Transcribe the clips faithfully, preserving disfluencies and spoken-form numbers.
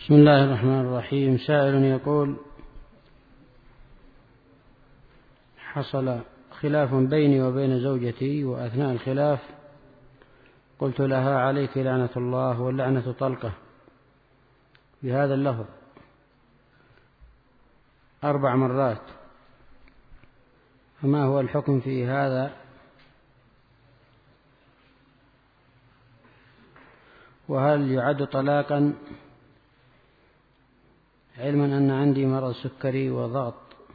بسم الله الرحمن الرحيم. سائل يقول: حصل خلاف بيني وبين زوجتي، وأثناء الخلاف قلت لها: عليك لعنة الله، واللعنة طلقة، بهذا اللفظ أربع مرات، فما هو الحكم في هذا؟ وهل يعد طلاقا، علما أن عندي مرض سكري وضغط؟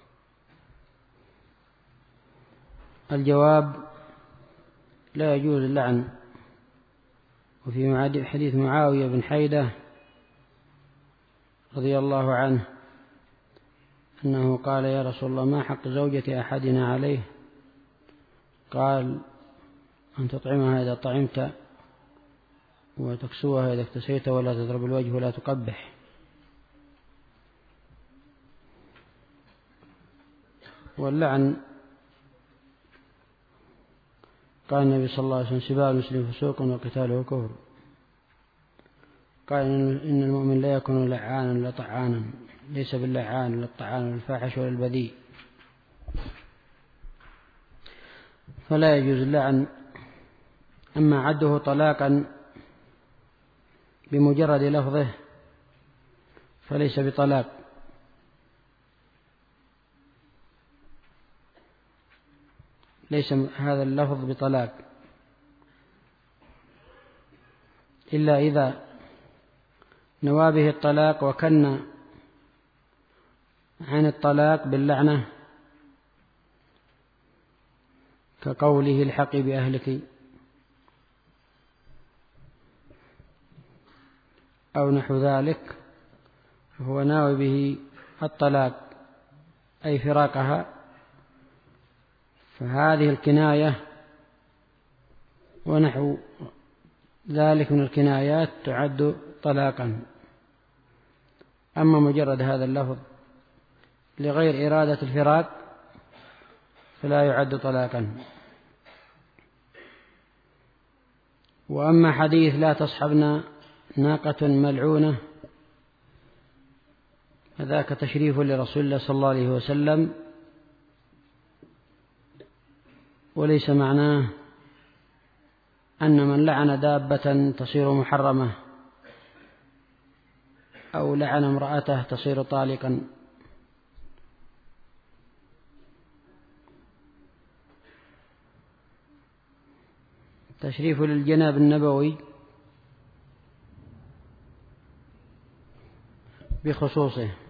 الجواب: لا يجوز اللعن. وفي حديث معاوية بن حيدة رضي الله عنه أنه قال: يا رسول الله، ما حق زوجة أحدنا عليه؟ قال: أن تطعمها إذا طعمت، وتكسوها إذا اكتسيت، ولا تضرب الوجه ولا تقبح. واللعن قال النبي صلى الله عليه وسلم: سباع المسلم فسوق وقتاله كفر. قال: إن المؤمن لا يكون لعانا ولا طعانا، ليس باللعان ولا الطعان ولا الفاحش ولا البذيء. فلا يجوز اللعن. أما عده طلاقا بمجرد لفظه فليس بطلاق، ليس هذا اللفظ بطلاق، إلا إذا نوى به الطلاق وكن عن الطلاق باللعنة، كقوله: الحقي بأهلك، أو نحو ذلك، فهو ناوي به الطلاق أي فراقها، فهذه الكناية ونحو ذلك من الكنايات تعد طلاقا. أما مجرد هذا اللفظ لغير إرادة الفراق فلا يعد طلاقا. وأما حديث: لا تصحبنا ناقة ملعونة، فذاك تشريف لرسول الله صلى الله عليه وسلم، وليس معناه أن من لعن دابة تصير محرمة، أو لعن امرأته تصير طالقا. تشريف للجناب النبوي بخصوصه.